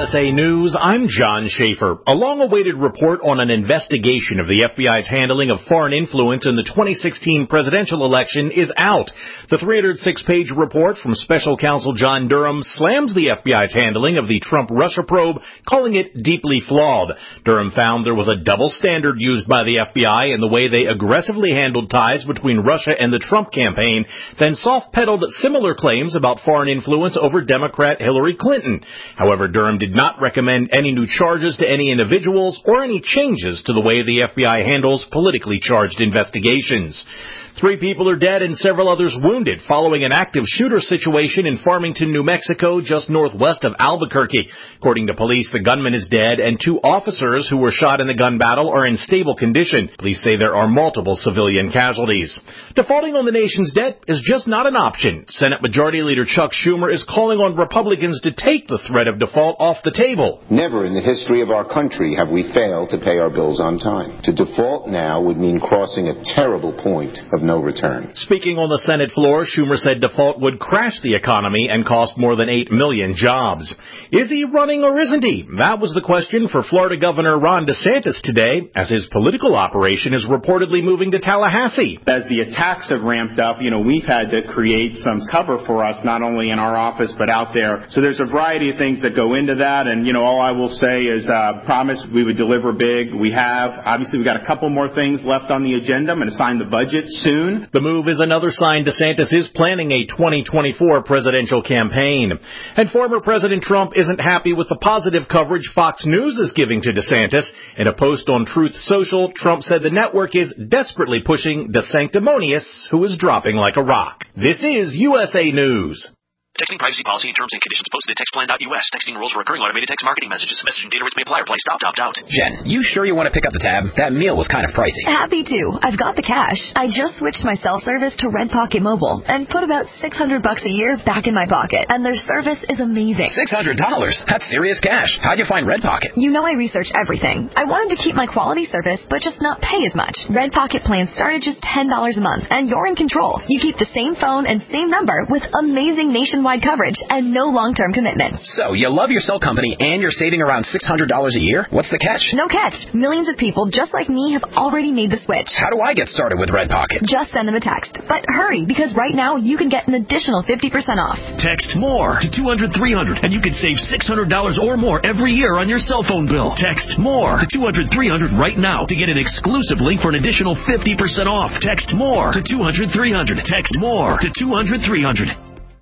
USA News, I'm John Schaefer. A long-awaited report on an investigation of the FBI's handling of foreign influence in the 2016 presidential election is out. The 306-page report from Special Counsel John Durham slams the FBI's handling of the Trump-Russia probe, calling it deeply flawed. Durham found there was a double standard used by the FBI in the way they aggressively handled ties between Russia and the Trump campaign, then soft-pedaled similar claims about foreign influence over Democrat Hillary Clinton. However, Durham did not recommend any new charges to any individuals or any changes to the way the FBI handles politically charged investigations. 3 people are dead and several others wounded following an active shooter situation in Farmington, New Mexico, just northwest of Albuquerque. According to police, the gunman is dead and 2 officers who were shot in the gun battle are in stable condition. Police say there are multiple civilian casualties. Defaulting on the nation's debt is just not an option. Senate Majority Leader Chuck Schumer is calling on Republicans to take the threat of default off the table. Never in the history of our country have we failed to pay our bills on time. To default now would mean crossing a terrible point of no return. Speaking on the Senate floor, Schumer said default would crash the economy and cost more than 8 million jobs. Is he running or isn't he? That was the question for Florida Governor Ron DeSantis today, as his political operation is reportedly moving to Tallahassee. As the attacks have ramped up, we've had to create some cover for us, not only in our office, but out there. So there's a variety of things that go into that, and, all I will say is promise we would deliver big. We have. Obviously, we've got a couple more things left on the agenda. I'm going to sign the budget soon. The move is another sign DeSantis is planning a 2024 presidential campaign. And former President Trump isn't happy with the positive coverage Fox News is giving to DeSantis. In a post on Truth Social, Trump said the network is desperately pushing DeSanctimonious, who is dropping like a rock. This is USA News. Texting privacy policy and terms and conditions posted at textplan.us. Texting rules for recurring automated text marketing messages. Messaging data rates may apply or play stopped, opt out. Jen, you sure you want to pick up the tab? That meal was kind of pricey. Happy to. I've got the cash. I just switched my cell service to Red Pocket Mobile and put about $600 a year back in my pocket. And their service is amazing. $600? That's serious cash. How'd you find Red Pocket? I research everything. I wanted to keep my quality service, but just not pay as much. Red Pocket plans start at just $10 a month, and you're in control. You keep the same phone and same number with amazing nationwide coverage and no long-term commitment. So, you love your cell company and you're saving around $600 a year? What's the catch? No catch. Millions of people just like me have already made the switch. How do I get started with Red Pocket? Just send them a text. But hurry, because right now you can get an additional 50% off. Text MORE to 200-300 and you can save $600 or more every year on your cell phone bill. Text MORE to 200-300 right now to get an exclusive link for an additional 50% off. Text MORE to 200-300. Text MORE to 200-300.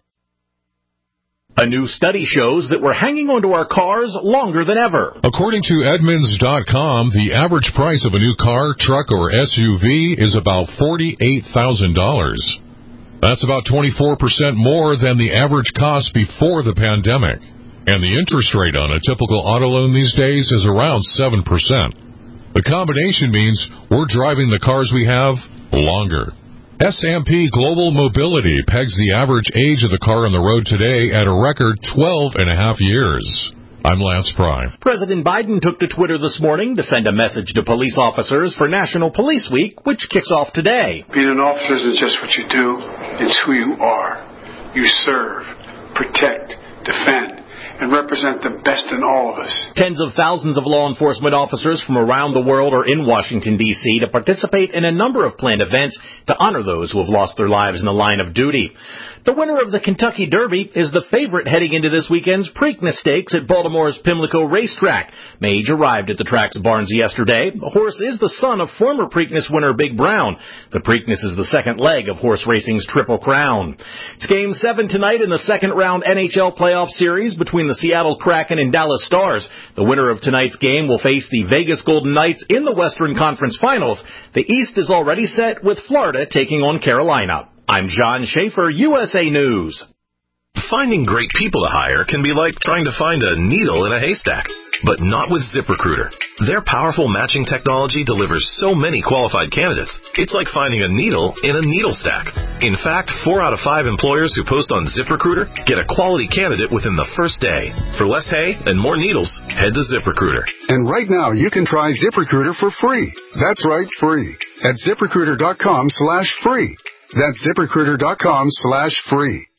A new study shows that we're hanging onto our cars longer than ever. According to Edmunds.com, the average price of a new car, truck, or SUV is about $48,000. That's about 24% more than the average cost before the pandemic. And the interest rate on a typical auto loan these days is around 7%. The combination means we're driving the cars we have longer. S&P Global Mobility pegs the average age of the car on the road today at a record 12 and a half years. I'm Lance Pry. President Biden took to Twitter this morning to send a message to police officers for National Police Week, which kicks off today. Being an officer isn't just what you do, it's who you are. You serve, protect, defend, and represent the best in all of us. Tens of thousands of law enforcement officers from around the world are in Washington, D.C. to participate in a number of planned events to honor those who have lost their lives in the line of duty. The winner of the Kentucky Derby is the favorite heading into this weekend's Preakness Stakes at Baltimore's Pimlico Racetrack. Mage arrived at the track's barns yesterday. The horse is the son of former Preakness winner Big Brown. The Preakness is the second leg of horse racing's Triple Crown. It's Game 7 tonight in the second-round NHL playoff series between the Seattle Kraken and Dallas Stars. The winner of tonight's game will face the Vegas Golden Knights in the Western Conference Finals. The East is already set with Florida taking on Carolina. I'm John Schaefer, USA News. Finding great people to hire can be like trying to find a needle in a haystack, but not with ZipRecruiter. Their powerful matching technology delivers so many qualified candidates, it's like finding a needle in a needle stack. In fact, 4 out of 5 employers who post on ZipRecruiter get a quality candidate within the first day. For less hay and more needles, head to ZipRecruiter. And right now, you can try ZipRecruiter for free. That's right, free. At ZipRecruiter.com/free. That's ZipRecruiter.com/free.